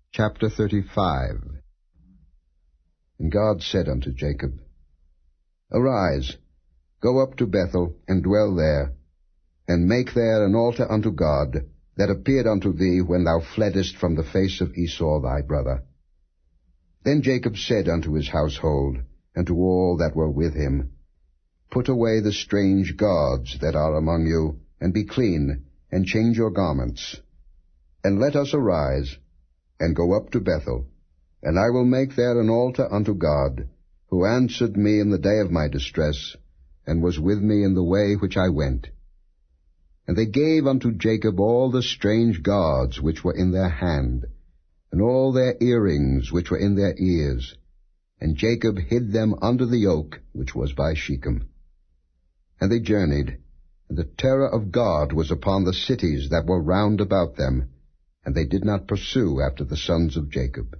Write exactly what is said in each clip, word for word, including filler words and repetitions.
Chapter thirty-five. And God said unto Jacob, Arise, go up to Bethel, and dwell there, and make there an altar unto God, that appeared unto thee when thou fleddest from the face of Esau thy brother. Then Jacob said unto his household, and to all that were with him, Put away the strange gods that are among you, and be clean, and change your garments. And let us arise, and go up to Bethel, and I will make there an altar unto God, who answered me in the day of my distress, and was with me in the way which I went. And they gave unto Jacob all the strange gods which were in their hand, and all their earrings which were in their ears. And Jacob hid them under the oak which was by Shechem. And they journeyed, and the terror of God was upon the cities that were round about them, and they did not pursue after the sons of Jacob.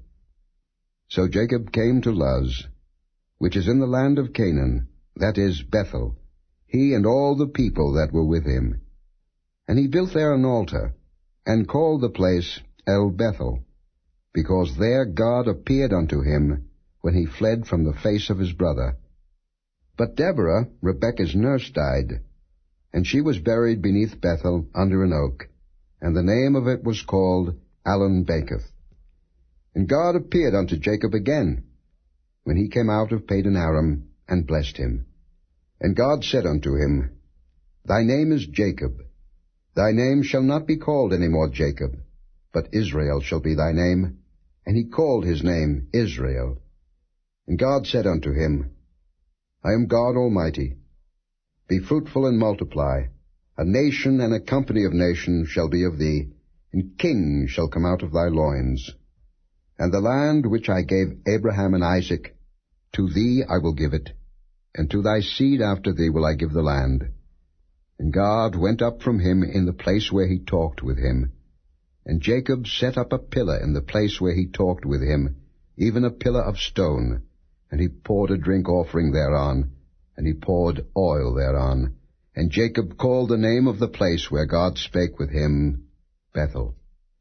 So Jacob came to Luz, which is in the land of Canaan, that is Bethel, he and all the people that were with him. And he built there an altar, and called the place El Bethel, because there God appeared unto him when he fled from the face of his brother. But Deborah, Rebekah's nurse, died, and she was buried beneath Bethel under an oak, and the name of it was called Allon-Bacuth. And God appeared unto Jacob again, when he came out of Padan Aram, and blessed him. And God said unto him, Thy name is Jacob. Thy name shall not be called any more Jacob, but Israel shall be thy name. And he called his name Israel. And God said unto him, I am God Almighty. Be fruitful and multiply. A nation and a company of nations shall be of thee, and kings shall come out of thy loins. And the land which I gave Abraham and Isaac, to thee I will give it, and to thy seed after thee will I give the land. And God went up from him in the place where he talked with him. And Jacob set up a pillar in the place where he talked with him, even a pillar of stone, and he poured a drink offering thereon, and he poured oil thereon. And Jacob called the name of the place where God spake with him, Bethel.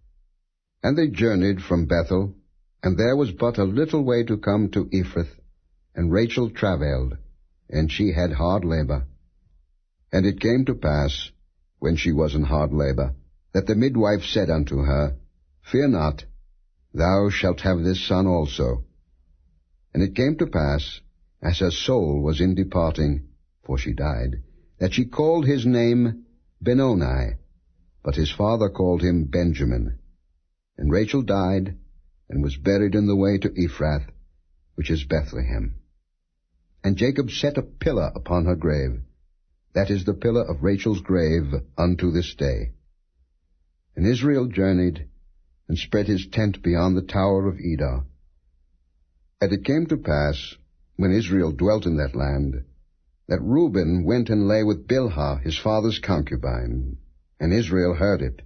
And they journeyed from Bethel, and there was but a little way to come to Ephrath, and Rachel travailed, and she had hard labor. And it came to pass, when she was in hard labor, that the midwife said unto her, Fear not, thou shalt have this son also. And it came to pass, as her soul was in departing, for she died, that she called his name Benoni, but his father called him Benjamin. And Rachel died, and was buried in the way to Ephrath, which is Bethlehem. And Jacob set a pillar upon her grave. That is the pillar of Rachel's grave unto this day. And Israel journeyed, and spread his tent beyond the tower of Edah. And it came to pass, when Israel dwelt in that land, that Reuben went and lay with Bilhah his father's concubine, and Israel heard it.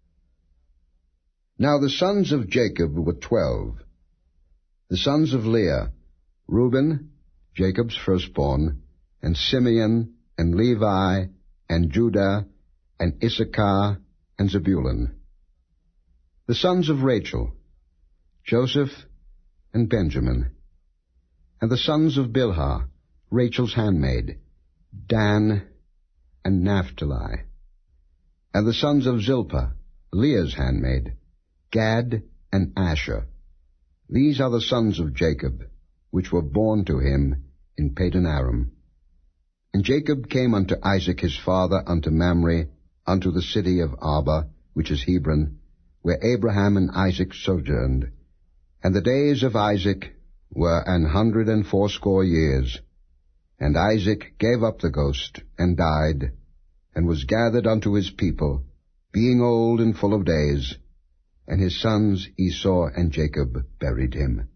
Now the sons of Jacob were twelve. The sons of Leah, Reuben, Jacob's firstborn, and Simeon, and Levi, and Judah, and Issachar, and Zebulun. The sons of Rachel, Joseph, and Benjamin. And the sons of Bilhah, Rachel's handmaid, Dan, and Naphtali. And the sons of Zilpah, Leah's handmaid, Gad, and Asher. These are the sons of Jacob, which were born to him in Padan Aram. And Jacob came unto Isaac his father unto Mamre, unto the city of Arba, which is Hebron, where Abraham and Isaac sojourned. And the days of Isaac were an hundred and fourscore years. And Isaac gave up the ghost, and died, and was gathered unto his people, being old and full of days. And his sons Esau and Jacob buried him.